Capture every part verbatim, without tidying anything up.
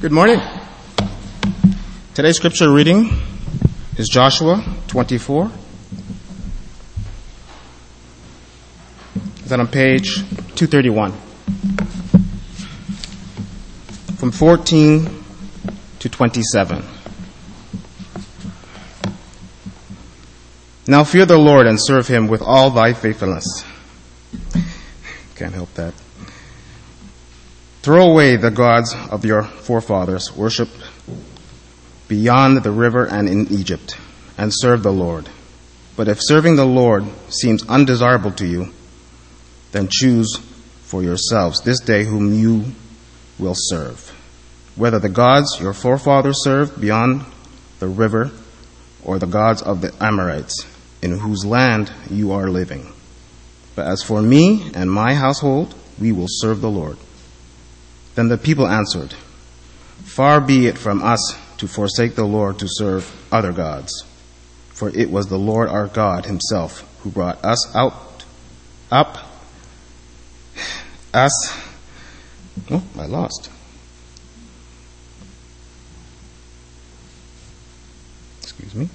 Good morning. Today's scripture reading is Joshua twenty-four. It's on page two thirty-one. From fourteen to twenty-seven. Now fear the Lord and serve him with all thy faithfulness. Can't help that. Throw away the gods of your forefathers, worshipped beyond the river and in Egypt, and serve the Lord. But if serving the Lord seems undesirable to you, then choose for yourselves this day whom you will serve, whether the gods your forefathers served beyond the river or the gods of the Amorites, in whose land you are living. But as for me and my household, we will serve the Lord. Then the people answered, Far be it from us to forsake the Lord to serve other gods. For it was the Lord our God himself who brought us out, up, us, oh, I lost. Excuse me.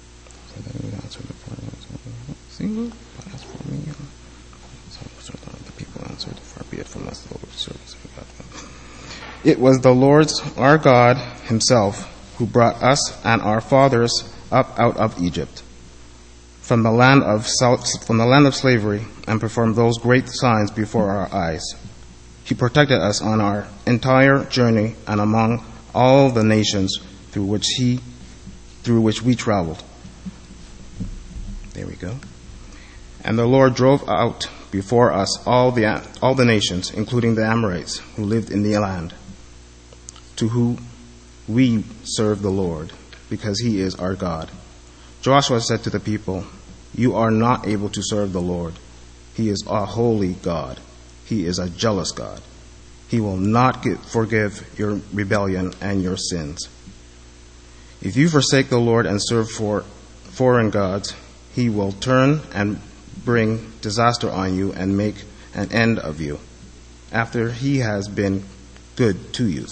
Single, but as for me, the people answered, Far be it from us, the Lord serves God. It was the Lord our God himself who brought us and our fathers up out of Egypt, from the land of from the land of slavery, and performed those great signs before our eyes. He protected us on our entire journey and among all the nations through which he through which we traveled. There we go. And the Lord drove out before us all the all the nations, including the Amorites, who lived in the land, to whom we serve the Lord, because he is our God. Joshua said to the people, You are not able to serve the Lord. He is a holy God. He is a jealous God. He will not get, forgive your rebellion and your sins. If you forsake the Lord and serve for foreign gods, he will turn and bring disaster on you and make an end of you, after he has been good to you.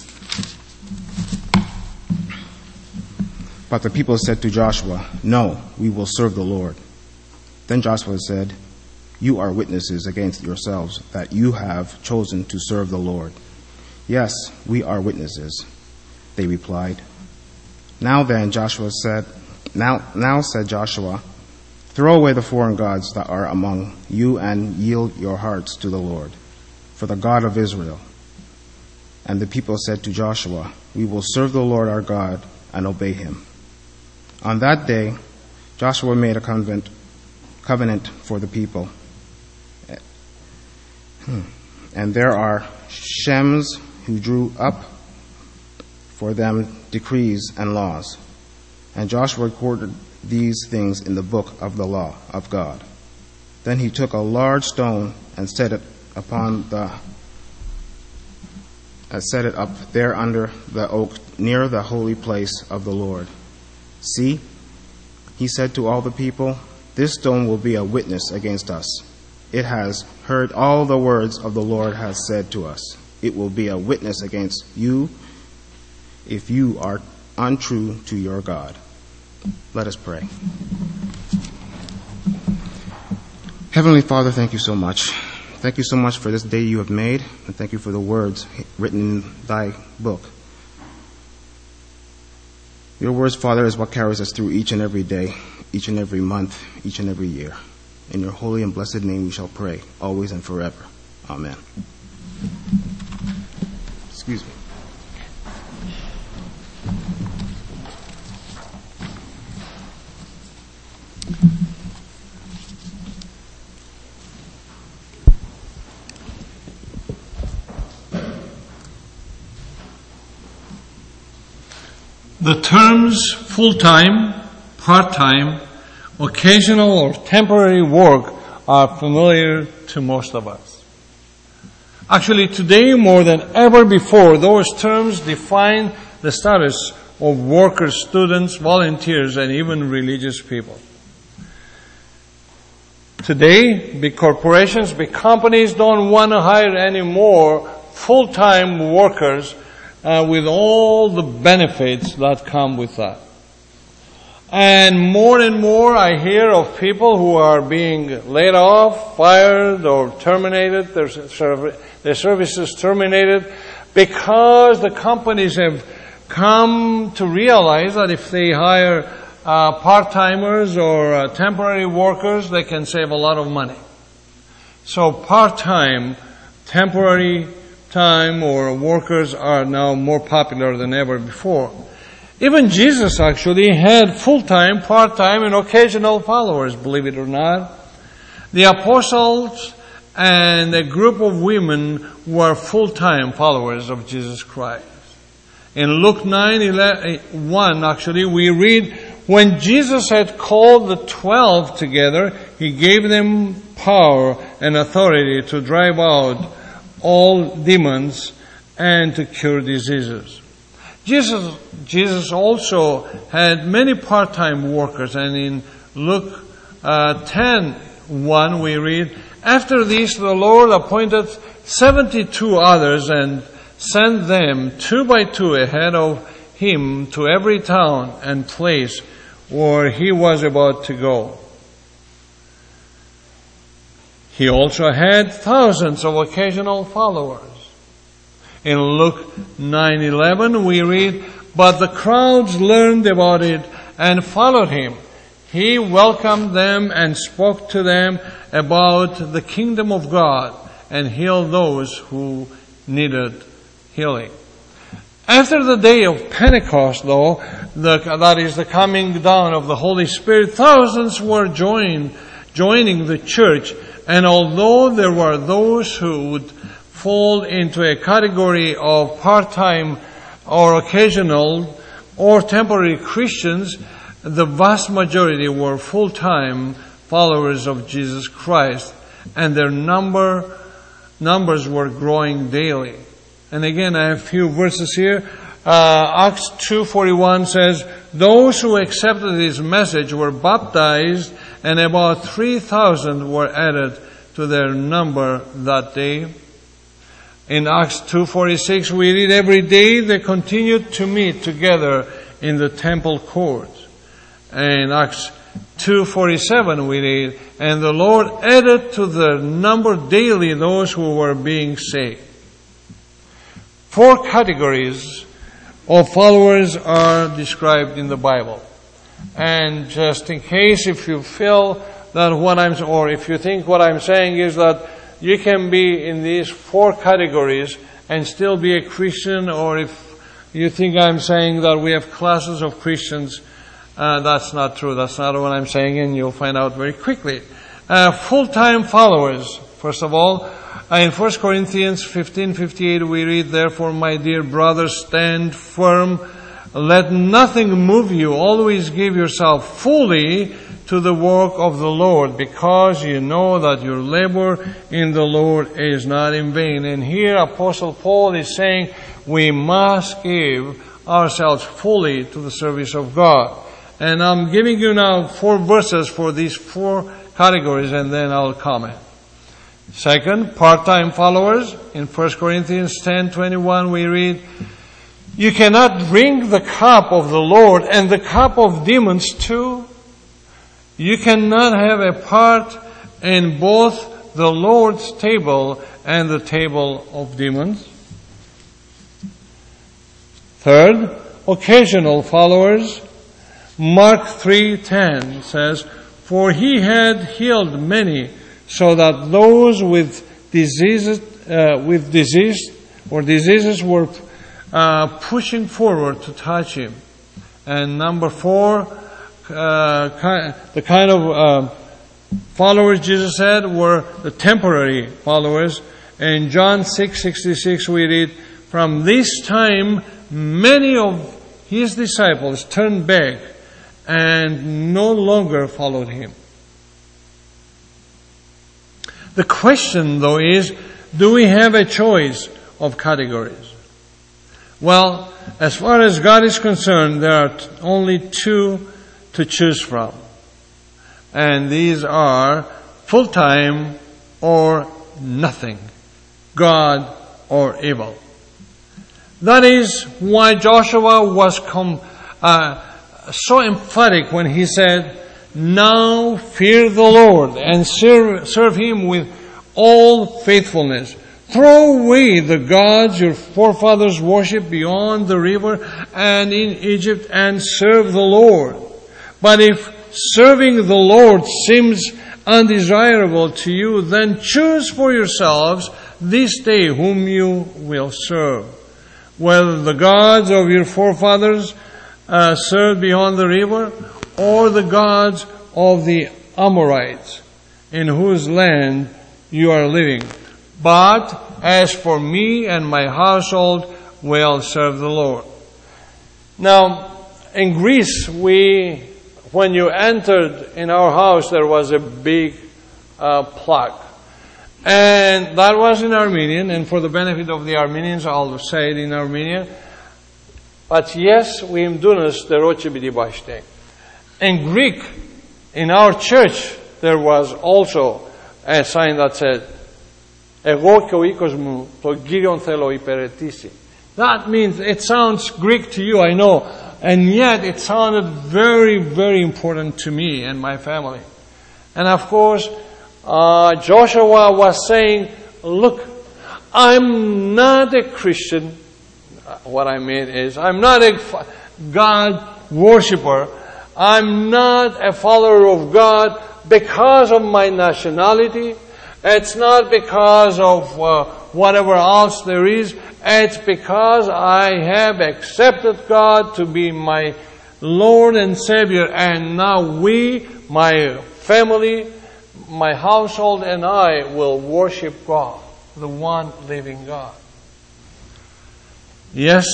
But the people said to Joshua, No, we will serve the Lord. Then Joshua said, You are witnesses against yourselves that you have chosen to serve the Lord. Yes, we are witnesses, they replied. Now then, Joshua said, Now, now said Joshua, Throw away the foreign gods that are among you and yield your hearts to the Lord, for the God of Israel. And the people said to Joshua, We will serve the Lord our God and obey him. On that day, Joshua made a covenant, covenant for the people. And there are Shems who drew up for them decrees and laws. And Joshua recorded these things in the book of the law of God. Then he took a large stone and set it upon the uh, set it up there under the oak near the holy place of the Lord. See, he said to all the people, This stone will be a witness against us. It has heard all the words of the Lord has said to us. It will be a witness against you if you are untrue to your God. Let us pray. Heavenly Father, thank you so much. Thank you so much for this day you have made, and thank you for the words written in thy book. Your words, Father, is what carries us through each and every day, each and every month, each and every year. In your holy and blessed name we shall pray, always and forever. Amen. Excuse me. The terms full-time, part-time, occasional or temporary work are familiar to most of us. Actually, today more than ever before, those terms define the status of workers, students, volunteers, and even religious people. Today, big corporations, big companies don't want to hire any more full-time workers uh, with all the benefits that come with that. And more and more I hear of people who are being laid off, fired, or terminated, their, their services terminated, because the companies have come to realize that if they hire uh, part-timers or uh, temporary workers, they can save a lot of money. So part-time, temporary time or workers are now more popular than ever before. Even Jesus actually had full-time, part-time, and occasional followers, believe it or not. The apostles and a group of women were full-time followers of Jesus Christ. In Luke nine one, actually, we read, when Jesus had called the twelve together, He gave them power and authority to drive out all demons and to cure diseases. Jesus, Jesus also had many part-time workers, and in Luke uh, ten one we read, after this the Lord appointed seventy-two others and sent them two by two ahead of Him to every town and place where He was about to go. He also had thousands of occasional followers. In Luke nine eleven we read, but the crowds learned about it and followed Him. He welcomed them and spoke to them about the kingdom of God and healed those who needed healing. After the day of Pentecost, though, the, that is the coming down of the Holy Spirit, thousands were joined, joining the church. And although there were those who would fall into a category of part-time or occasional or temporary Christians, the vast majority were full-time followers of Jesus Christ, and their number numbers were growing daily. And again, I have a few verses here. Uh, Acts two forty-one says, those who accepted His message were baptized, and about three thousand were added to their number that day. In Acts two forty-six, we read, every day they continued to meet together in the temple courts. And in Acts two forty-seven, we read, and the Lord added to their number daily those who were being saved. Four categories of followers are described in the Bible. And just in case if you feel that what I'm, or if you think what I'm saying is that you can be in these four categories and still be a Christian, or if you think I'm saying that we have classes of Christians, uh, that's not true. That's not what I'm saying, and you'll find out very quickly. Uh, full-time followers, first of all, uh, in First Corinthians fifteen fifty-eight we read, therefore, my dear brothers, stand firm. Let nothing move you. Always give yourself fully to the work of the Lord, because you know that your labor in the Lord is not in vain. And here Apostle Paul is saying we must give ourselves fully to the service of God. And I'm giving you now four verses for these four categories, and then I'll comment. Second, part-time followers. In First Corinthians ten twenty-one we read, you cannot drink the cup of the Lord and the cup of demons too. You cannot have a part in both the Lord's table and the table of demons. Third, occasional followers. Mark three ten says, for He had healed many, so that those with diseases, uh, with disease or diseases were uh, pushing forward to touch Him. And number four, Uh, the kind of uh, followers Jesus said were the temporary followers. In John six sixty-six we read, from this time many of His disciples turned back and no longer followed Him. The question though is, do we have a choice of categories? Well, as far as God is concerned, there are only two to choose from. And these are full-time or nothing, God or evil. That is why Joshua was com- uh, so emphatic when he said, "Now fear the Lord and serve, serve Him with all faithfulness. Throw away the gods your forefathers worshipped beyond the river and in Egypt and serve the Lord. But if serving the Lord seems undesirable to you, then choose for yourselves this day whom you will serve, whether the gods of your forefathers uh, served beyond the river, or the gods of the Amorites, in whose land you are living. But as for me and my household, we'll serve the Lord." Now, in Greece, we, when you entered in our house, there was a big uh, plaque. And that was in Armenian, and for the benefit of the Armenians, I'll say it in Armenian. But yes, we imdunas the roche bidi bashte. In Greek, in our church, there was also a sign that said, "Εγώ και ο οίκος μου τον Κύριον θέλω υπηρετήσει." That means, it sounds Greek to you, I know, and yet it sounded very, very important to me and my family. And of course, uh, Joshua was saying, "Look, I'm not a Christian." What I mean is, I'm not a God worshipper. I'm not a follower of God because of my nationality. It's not because of uh, whatever else there is. It's because I have accepted God to be my Lord and Savior. And now we, my family, my household and I will worship God, the one living God. Yes,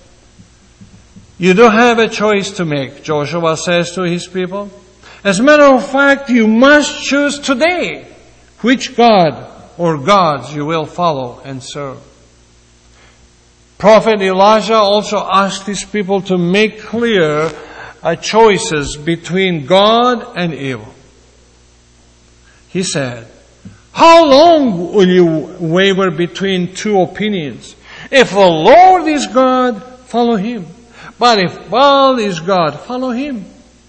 you do have a choice to make, Joshua says to his people. As a matter of fact, you must choose today which God or gods you will follow and serve. Prophet Elijah also asked his people to make clear uh, choices between God and evil. He said, "How long will you waver between two opinions? If the Lord is God, follow Him. But if Baal is God, follow him."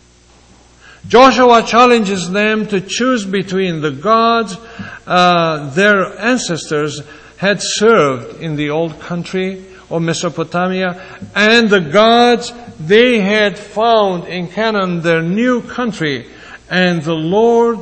Joshua challenges them to choose between the gods uh, their ancestors had served in the old country of Mesopotamia and the gods they had found in Canaan, their new country, and the Lord,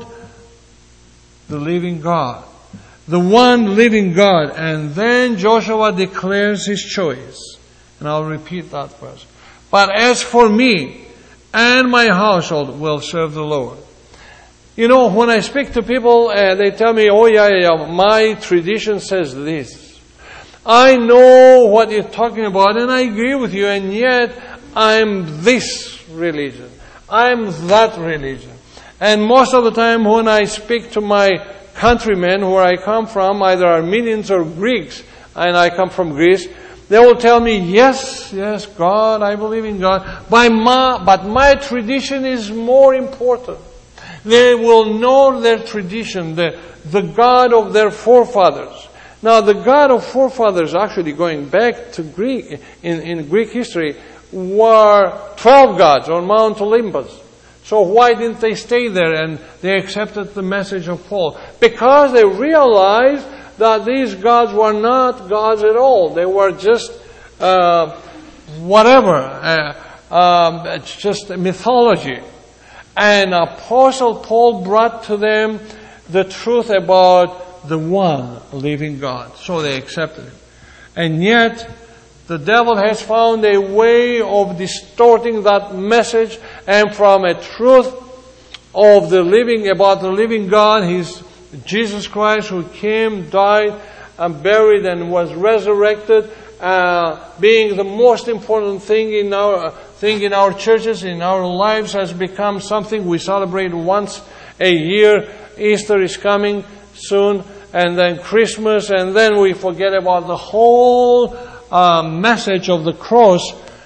the living God. The one living God. And then Joshua declares his choice. And I'll repeat that verse. "But as for me and my household will serve the Lord." You know, when I speak to people, uh, they tell me, "Oh yeah, yeah, yeah, my tradition says this." I know what you're talking about, and I agree with you, and yet I'm this religion. I'm that religion. And most of the time when I speak to my countrymen where I come from, either Armenians or Greeks, and I come from Greece, they will tell me, "Yes, yes, God, I believe in God, but my, but my tradition is more important." They will know their tradition, the, the God of their forefathers. Now, the God of forefathers, actually going back to Greek, in, in Greek history, were twelve gods on Mount Olympus. So why didn't they stay there and they accepted the message of Paul? Because they realized that these gods were not gods at all. They were just uh, whatever, uh, um, it's just mythology. And Apostle Paul brought to them the truth about the one living God. So they accepted it. And yet, the devil has found a way of distorting that message, and from a truth of the living, about the living God, He's Jesus Christ, who came, died, and buried, and was resurrected, uh, being the most important thing in our uh, thing in our churches, in our lives, has become something we celebrate once a year. Easter is coming soon, and then Christmas, and then we forget about the whole uh, message of the cross.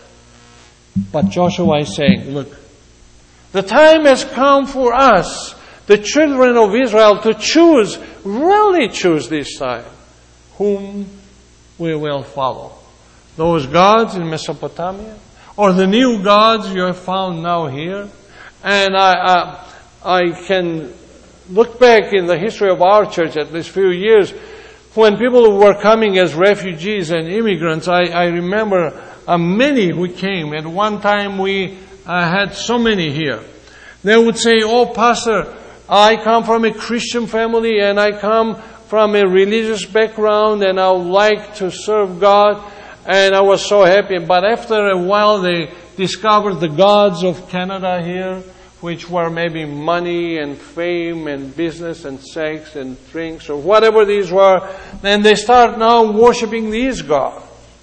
But Joshua is saying, look, the time has come for us, the children of Israel, to choose, really choose this time, whom we will follow. those gods in Mesopotamia? Or the new gods you have found now here? And I, I, I can look back in the history of our church at least few years, when people were coming as refugees and immigrants, I, I remember uh, many who came. At one time we uh, had so many here. They would say, "Oh, Pastor, I come from a Christian family and I come from a religious background and I would like to serve God." And I was so happy. But after a while they discovered the gods of Canada here, which were maybe money and fame and business and sex and drinks or whatever these were. Then they start now worshiping these gods.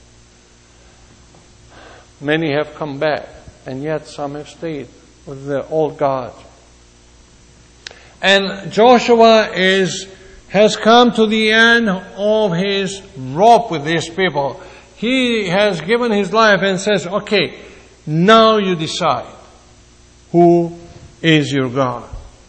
Many have come back, and yet some have stayed with the old gods. And Joshua is has come to the end of his rope with these people. He has given his life and says, "Okay, now you decide who is your God."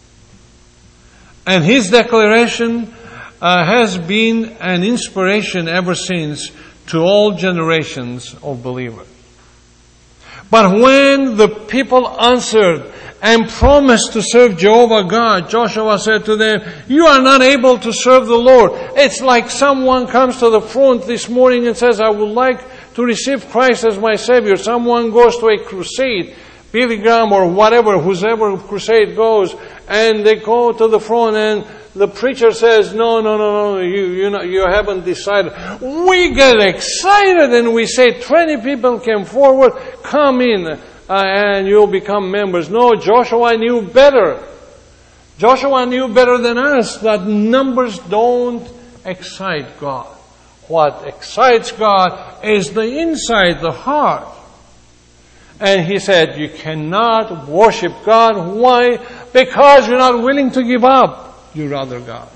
And his declaration uh, has been an inspiration ever since to all generations of believers. But when the people answered and promised to serve Jehovah God, Joshua said to them, "You are not able to serve the Lord." It's like someone comes to the front this morning and says, "I would like to receive Christ as my Savior." Someone goes to a crusade, Billy Graham or whatever, whoever crusade goes, and they go to the front and the preacher says, "No, no, no, no, you, you know, you haven't decided." We get excited and we say, twenty people came forward, come in, uh, and you'll become members. No, Joshua knew better. Joshua knew better than us that numbers don't excite God. What excites God is the inside, the heart. And he said, you cannot worship God. Why? Because you're not willing to give up your other gods.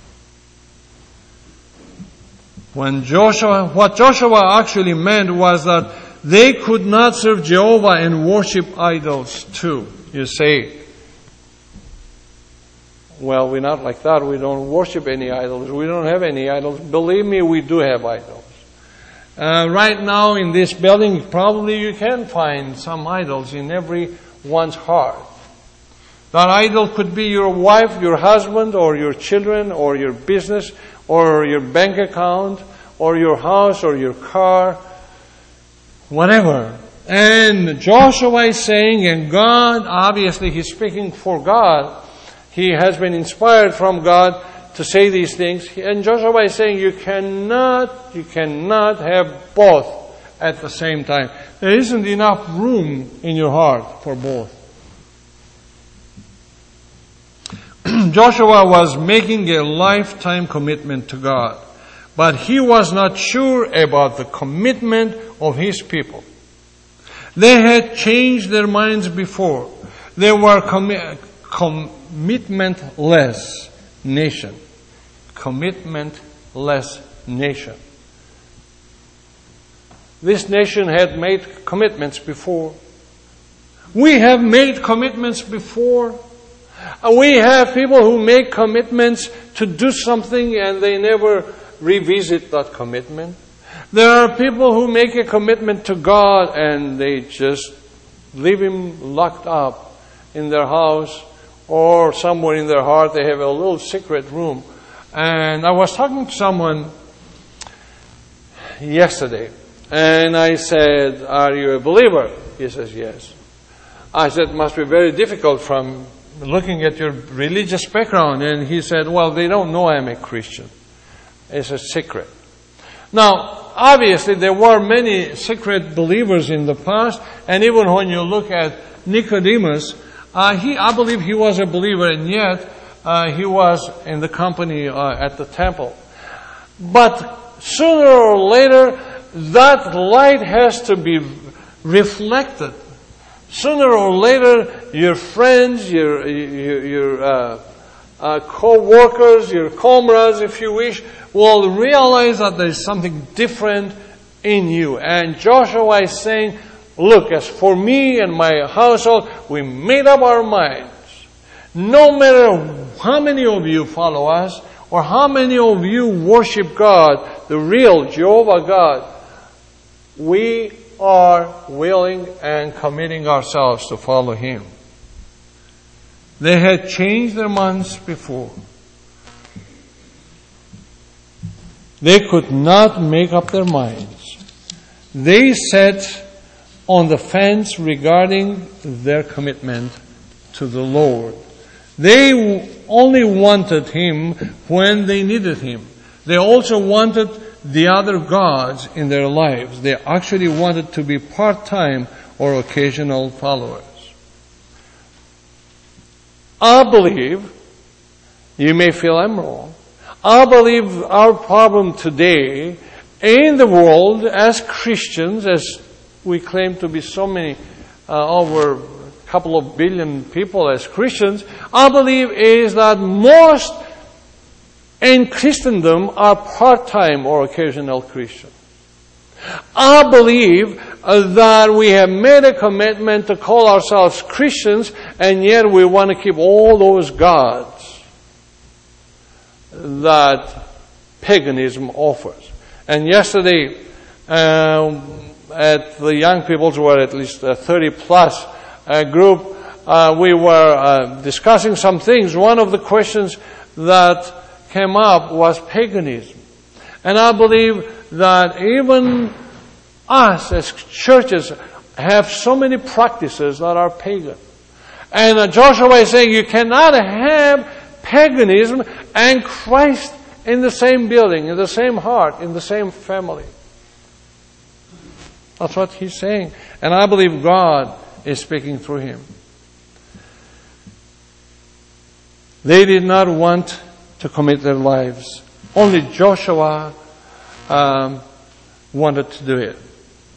When Joshua, what Joshua actually meant was that they could not serve Jehovah and worship idols too. You say, "Well, we're not like that. We don't worship any idols. We don't have any idols." Believe me, we do have idols. Uh, right now in this building, probably you can find some idols in everyone's heart. That idol could be your wife, your husband, or your children, or your business, or your bank account, or your house, or your car, whatever. And Joshua is saying, and God, obviously he's speaking for God. He has been inspired from God to say these things. And Joshua is saying, you cannot, you cannot have both at the same time. There isn't enough room in your heart for both. Joshua was making a lifetime commitment to God, but he was not sure about the commitment of his people. They had changed their minds before. They were commi- commitmentless nation. Commitmentless nation. This nation had made commitments before. We have made commitments before. We have people who make commitments to do something and they never revisit that commitment. There are people who make a commitment to God and they just leave Him locked up in their house or somewhere in their heart. They have a little secret room. And I was talking to someone yesterday and I said, "Are you a believer?" He says, "Yes." I said, "It must be very difficult from looking at your religious background." And he said, "Well, they don't know I'm a Christian. It's a secret." Now, obviously, there were many secret believers in the past, and even when you look at Nicodemus, uh, he, I believe he was a believer, and yet uh, he was in the company uh, at the temple. But sooner or later, that light has to be reflected. Sooner or later, your friends, your your, your uh, uh, co-workers, your comrades, if you wish, will realize that there is something different in you. And Joshua is saying, "Look, as for me and my household, we made up our minds. No matter how many of you follow us, or how many of you worship God, the real Jehovah God, we are willing and committing ourselves to follow Him. They had changed their minds before. They could not make up their minds. They sat on the fence regarding their commitment to the Lord. They only wanted Him when they needed Him. They also wanted the other gods in their lives. They actually wanted to be part-time or occasional followers. I believe, you may feel I'm wrong, I believe our problem today in the world as Christians, as we claim to be so many, uh, over a couple of billion people as Christians, I believe is that most in Christendom are part-time or occasional Christians. I believe uh, that we have made a commitment to call ourselves Christians, and yet we want to keep all those gods that paganism offers. And yesterday, um, at the young people's, were at least a thirty plus uh, group, uh, we were uh, discussing some things. One of the questions that came up was paganism. And I believe that even us as churches have so many practices that are pagan. And uh, Joshua is saying you cannot have paganism and Christ in the same building, in the same heart, in the same family. That's what he's saying. And I believe God is speaking through him. They did not want to commit their lives. Only Joshua um, wanted to do it.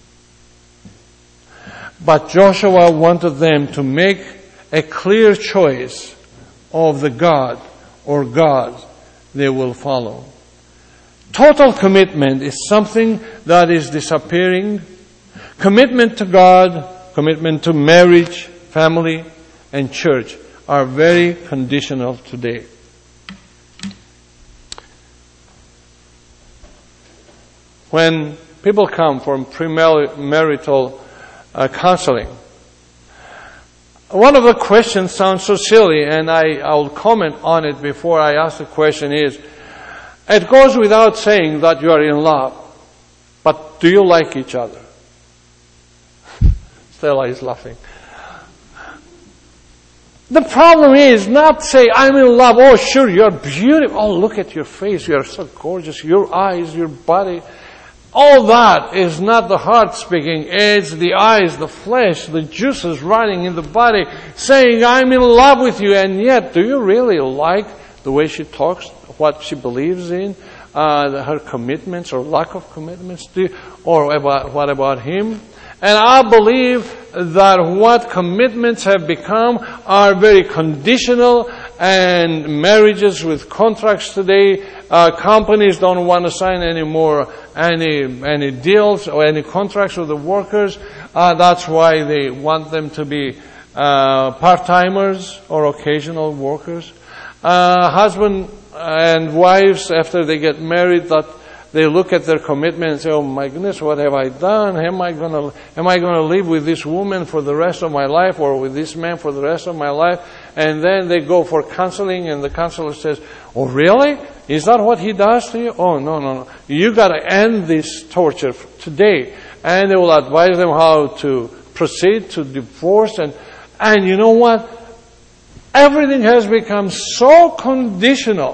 But Joshua wanted them to make a clear choice of the God or gods they will follow. Total commitment is something that is disappearing. Commitment to God, commitment to marriage, family, and church are very conditional today. When people come for premarital uh, counseling, one of the questions sounds so silly, and I, I'll comment on it before I ask the question is, it goes without saying that you are in love, but do you like each other? Stella is laughing. The problem is not say, I'm in love, oh sure, you're beautiful, oh look at your face, you are so gorgeous, your eyes, your body. All that is not the heart speaking, it's the eyes, the flesh, the juices running in the body, saying, I'm in love with you, and yet, do you really like the way she talks, what she believes in, uh, her commitments or lack of commitments, do you, or about, what about him? And I believe that what commitments have become are very conditional, and marriages with contracts today, uh, companies don't want to sign any more any any deals or any contracts with the workers. Uh, that's why they want them to be uh, part-timers or occasional workers. Uh, husband and wives, after they get married, that they look at their commitment and say, oh my goodness, what have I done? Am I gonna, am I gonna live with this woman for the rest of my life, or with this man for the rest of my life? And then they go for counseling, and the counselor says, oh really? Is that what he does to you? Oh no, no, no. You gotta end this torture today. And they will advise them how to proceed to divorce, and, and you know what? Everything has become so conditional.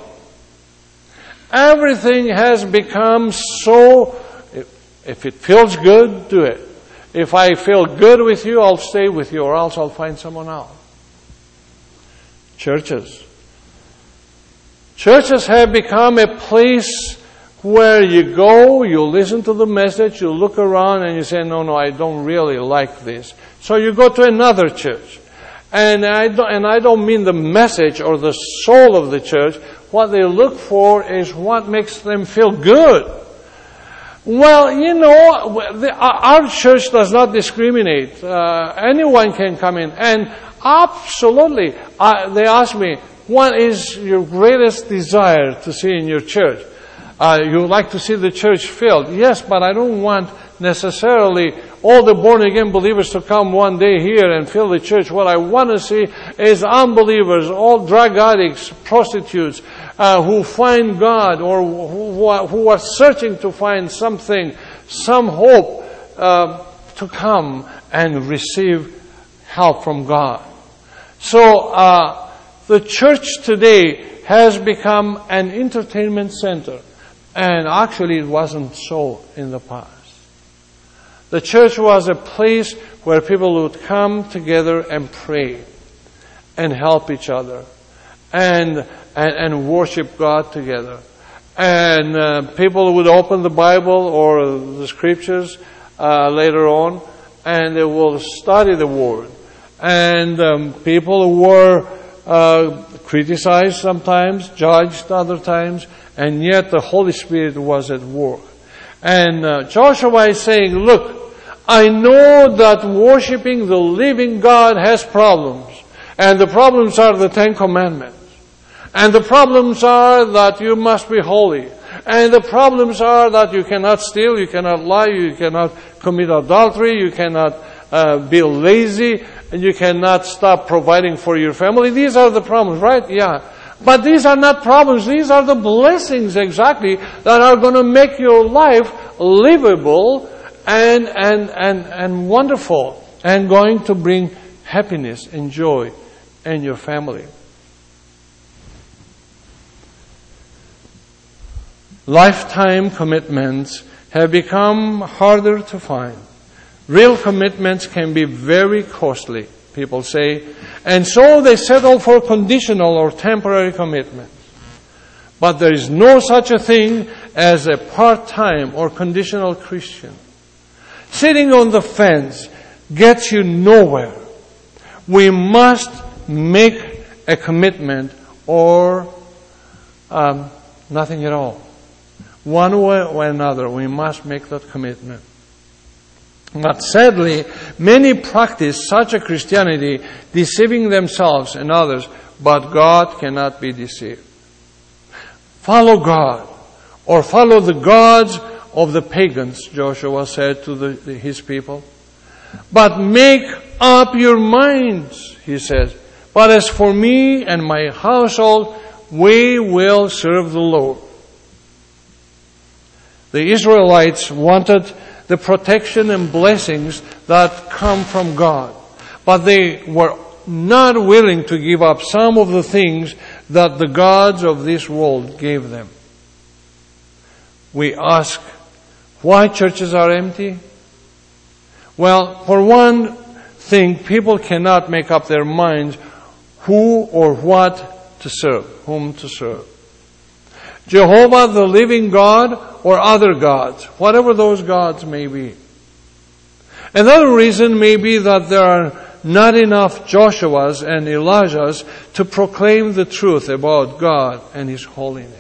Everything has become so, if, if it feels good, do it. If I feel good with you, I'll stay with you, or else I'll find someone else. Churches. Churches have become a place where you go, you listen to the message, you look around and you say, no, no, I don't really like this. So you go to another church. And I don't, and I don't mean the message or the soul of the church. What they look for is what makes them feel good. Well, you know, the, our church does not discriminate. Uh, anyone can come in. And absolutely, uh, they ask me, what is your greatest desire to see in your church? Uh, you would like to see the church filled. Yes, but I don't want necessarily all the born-again believers to come one day here and fill the church. What I want to see is unbelievers, all drug addicts, prostitutes, uh, who find God or who are, who are searching to find something, some hope, uh, to come and receive help from God. So, uh, the church today has become an entertainment center. And actually it wasn't so in the past. The church was a place where people would come together and pray and help each other and and, and worship God together. And uh, people would open the Bible or the scriptures uh, later on, and they will study the Word. And um, people were uh, criticized sometimes, judged other times, and yet the Holy Spirit was at work. And uh, Joshua is saying, look, I know that worshiping the living God has problems. And the problems are the Ten Commandments. And the problems are that you must be holy. And the problems are that you cannot steal, you cannot lie, you cannot commit adultery, you cannot uh, be lazy, and you cannot stop providing for your family. These are the problems, right? Yeah. But these are not problems. These are the blessings exactly that are going to make your life livable and, and, and, and wonderful and going to bring happiness and joy in your family. Lifetime commitments have become harder to find. Real commitments can be very costly, people say, and so they settle for conditional or temporary commitments. But there is no such a thing as a part-time or conditional Christian. Sitting on the fence gets you nowhere. We must make a commitment or um, nothing at all. One way or another, we must make that commitment. But sadly, many practice such a Christianity, deceiving themselves and others, but God cannot be deceived. Follow God, or follow the gods of the pagans, Joshua said to the, the, his people. But make up your minds, he says. But as for me and my household, we will serve the Lord. The Israelites wanted the protection and blessings that come from God. But they were not willing to give up some of the things that the gods of this world gave them. We ask, why churches are empty? Well, for one thing, people cannot make up their minds who or what to serve, whom to serve. Jehovah, the living God, or other gods, whatever those gods may be. Another reason may be that there are not enough Joshuas and Elijahs to proclaim the truth about God and His holiness.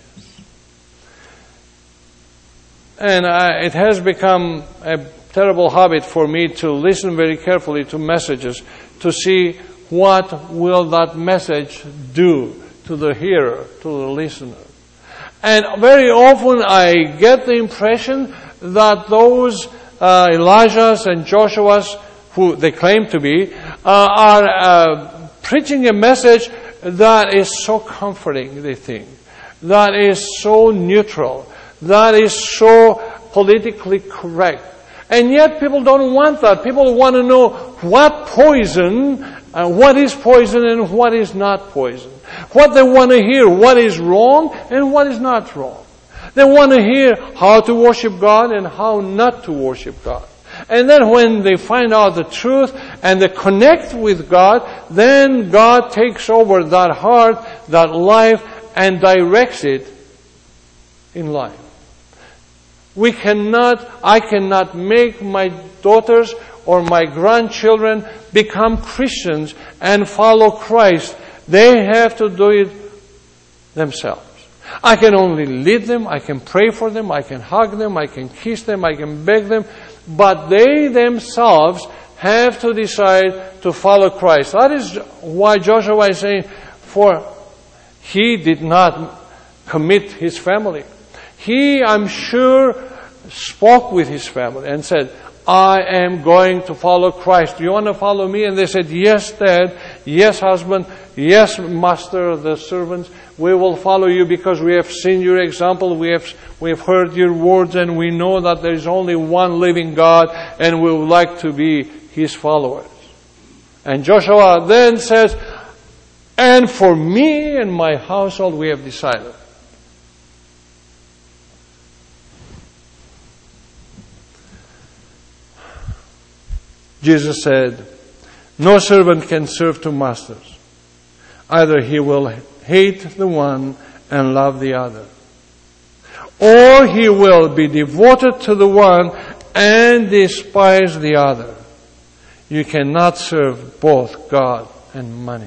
And I, it has become a terrible habit for me to listen very carefully to messages to see what will that message do to the hearer, to the listener. And very often I get the impression that those uh, Elijahs and Joshuas, who they claim to be, uh, are uh, preaching a message that is so comforting, they think, that is so neutral, that is so politically correct. And yet people don't want that. People want to know what poison, uh, what is poison and what is not poison. What they want to hear, what is wrong and what is not wrong. They want to hear how to worship God and how not to worship God. And then when they find out the truth and they connect with God, then God takes over that heart, that life, and directs it in life. We cannot, I cannot make my daughters or my grandchildren become Christians and follow Christ. They have to do it themselves. I can only lead them, I can pray for them, I can hug them, I can kiss them, I can beg them, but they themselves have to decide to follow Christ. That is why Joshua is saying, for he did not commit his family. He, I'm sure, spoke with his family and said, I am going to follow Christ. Do you want to follow me? And they said, yes, Dad. Yes, husband. Yes, master of the servants. We will follow you because we have seen your example. We have, we have heard your words, and we know that there is only one living God, and we would like to be his followers. And Joshua then says, and for me and my household, we have decided. Jesus said, no servant can serve two masters. Either he will hate the one and love the other, or he will be devoted to the one and despise the other. You cannot serve both God and money.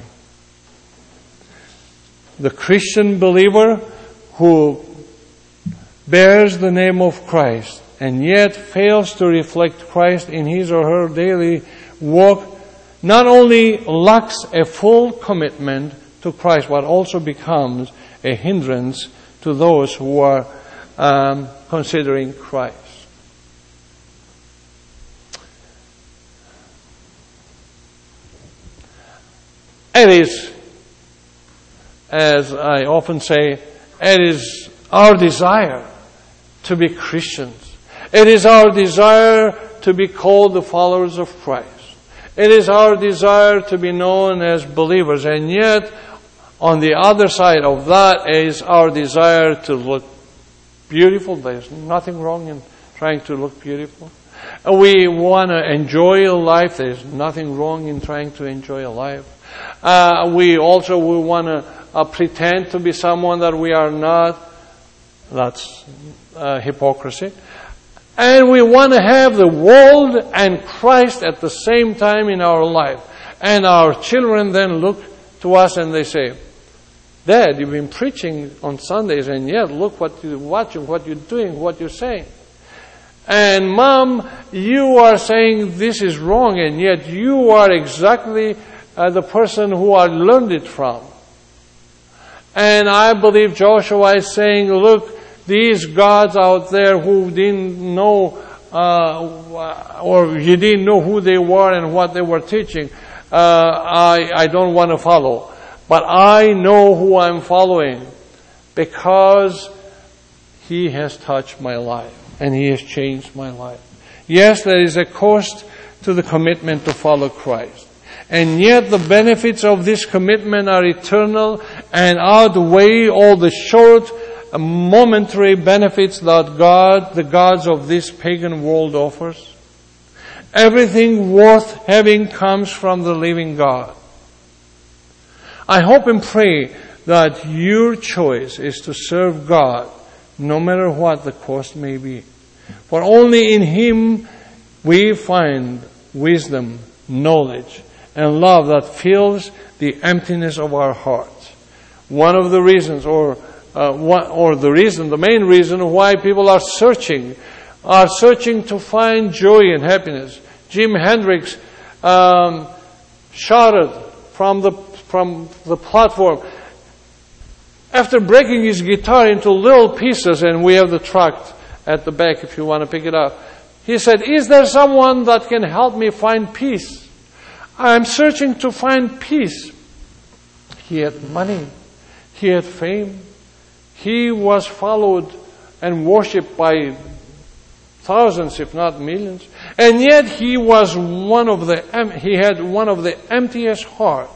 The Christian believer who bears the name of Christ and yet fails to reflect Christ in his or her daily walk not only lacks a full commitment to Christ, but also becomes a hindrance to those who are um, considering Christ. It is, as I often say, it is our desire to be Christians. It is our desire to be called the followers of Christ. It is our desire to be known as believers. And yet, on the other side of that is our desire to look beautiful. There's nothing wrong in trying to look beautiful. We want to enjoy life. There's nothing wrong in trying to enjoy life. Uh, we also we want to uh, pretend to be someone that we are not. That's uh, hypocrisy. And we want to have the world and Christ at the same time in our life. And our children then look to us and they say, Dad, you've been preaching on Sundays, and yet look what you're watching, what you're doing, what you're saying. And Mom, you are saying this is wrong, and yet you are exactly uh, the person who I learned it from. And I believe Joshua is saying, look, these gods out there who didn't know, uh, or you didn't know who they were and what they were teaching, uh, I, I don't want to follow. But I know who I'm following because He has touched my life and He has changed my life. Yes, there is a cost to the commitment to follow Christ. And yet the benefits of this commitment are eternal and outweigh all the short, momentary benefits that God, the gods of this pagan world offers. Everything worth having comes from the living God. I hope and pray that your choice is to serve God no matter what the cost may be. For only in Him we find wisdom, knowledge, and love that fills the emptiness of our hearts. One of the reasons, or uh, one, or the reason, the main reason why people are searching, are searching to find joy and happiness. Jim Hendrix um, shouted from the from the platform after breaking his guitar into little pieces, and we have the tract at the back if you want to pick it up. He said, "Is there someone that can help me find peace? I'm searching to find peace." He had money. He had fame. He was followed and worshipped by thousands, if not millions. And yet he was one of the, he had one of the emptiest hearts.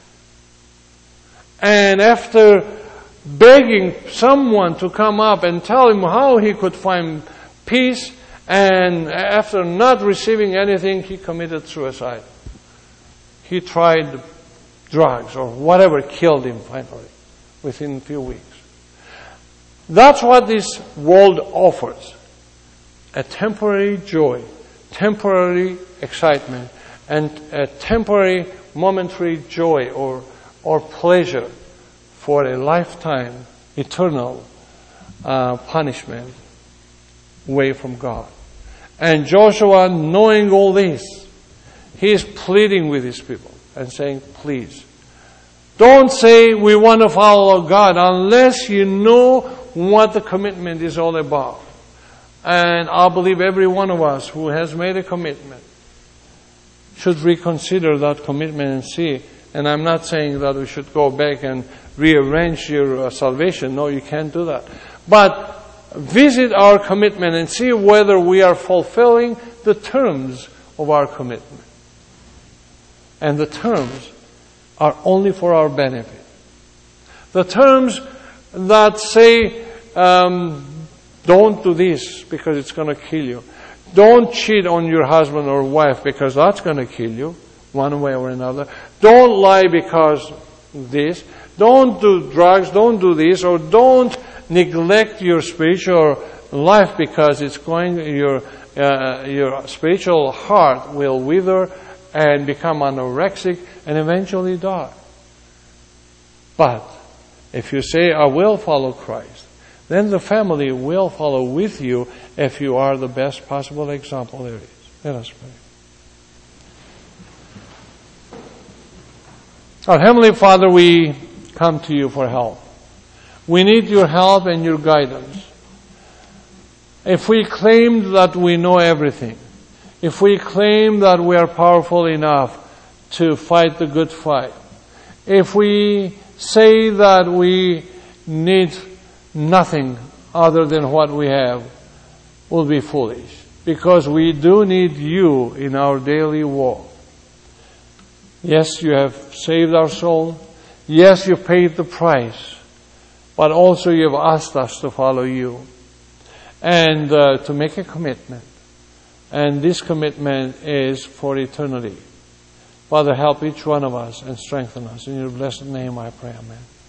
And after begging someone to come up and tell him how he could find peace, and after not receiving anything, he committed suicide. He tried drugs or whatever killed him finally within a few weeks. That's what this world offers. A temporary joy, temporary excitement, and a temporary momentary joy or, or pleasure for a lifetime, eternal uh, punishment away from God. And Joshua, knowing all this, he is pleading with his people and saying, please, don't say we want to follow God unless you know what the commitment is all about. And I believe every one of us who has made a commitment should reconsider that commitment and see. And I'm not saying that we should go back and rearrange your uh, salvation. No, you can't do that. But visit our commitment and see whether we are fulfilling the terms of our commitment. And the terms are only for our benefit. The terms that say, um, don't do this because it's going to kill you. Don't cheat on your husband or wife because that's going to kill you one way or another. Don't lie because this. Don't do drugs. Don't do this. Or don't neglect your spiritual life because it's going, your, uh, your spiritual heart will wither and become anorexic and eventually die. But if you say, I will follow Christ, then the family will follow with you if you are the best possible example there is. Let us pray. Our Heavenly Father, we come to you for help. We need your help and your guidance. If we claim that we know everything, if we claim that we are powerful enough to fight the good fight, if we say that we need nothing other than what we have, will be foolish. Because we do need you in our daily walk. Yes, you have saved our soul. Yes, you paid the price. But also you have asked us to follow you. And uh, to make a commitment. And this commitment is for eternity. Father, help each one of us and strengthen us. In your blessed name I pray, amen.